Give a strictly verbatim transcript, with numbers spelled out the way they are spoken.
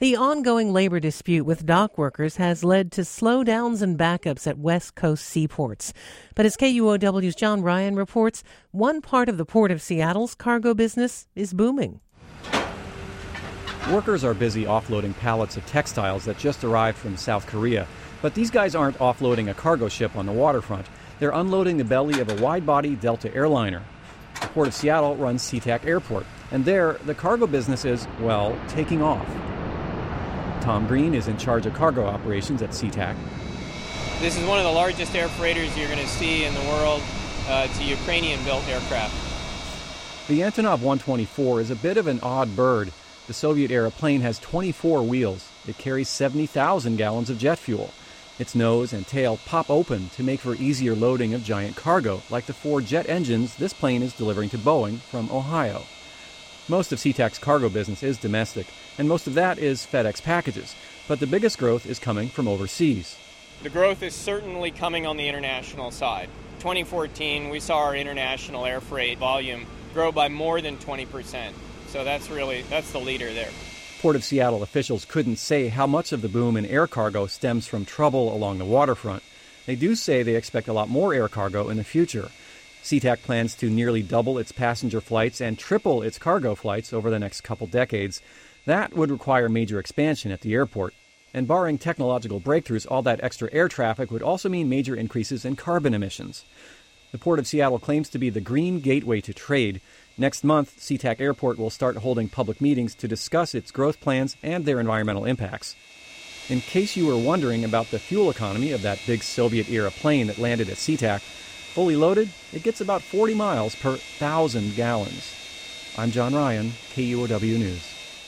The ongoing labor dispute with dock workers has led to slowdowns and backups at West Coast seaports. But as K U O W's John Ryan reports, one part of the Port of Seattle's cargo business is booming. Workers are busy offloading pallets of textiles that just arrived from South Korea. But these guys aren't offloading a cargo ship on the waterfront. They're unloading the belly of a wide-body Delta airliner. The Port of Seattle runs SeaTac Airport, and there, the cargo business is, well, taking off. Tom Green is in charge of cargo operations at SeaTac. This is one of the largest air freighters you're going to see in the world. Uh, it's a Ukrainian-built aircraft. The Antonov one twenty-four is a bit of an odd bird. The Soviet-era plane has twenty-four wheels. It carries seventy thousand gallons of jet fuel. Its nose and tail pop open to make for easier loading of giant cargo, like the four jet engines this plane is delivering to Boeing from Ohio. Most of SeaTac's cargo business is domestic, and most of that is FedEx packages. But the biggest growth is coming from overseas. The growth is certainly coming on the international side. twenty fourteen, we saw our international air freight volume grow by more than twenty percent. So that's really, that's the leader there. Port of Seattle officials couldn't say how much of the boom in air cargo stems from trouble along the waterfront. They do say they expect a lot more air cargo in the future. SeaTac plans to nearly double its passenger flights and triple its cargo flights over the next couple decades. That would require major expansion at the airport. And barring technological breakthroughs, all that extra air traffic would also mean major increases in carbon emissions. The Port of Seattle claims to be the green gateway to trade. Next month, SeaTac Airport will start holding public meetings to discuss its growth plans and their environmental impacts. In case you were wondering about the fuel economy of that big Soviet-era plane that landed at SeaTac, fully loaded, it gets about forty miles per thousand gallons. I'm John Ryan, K U O W News.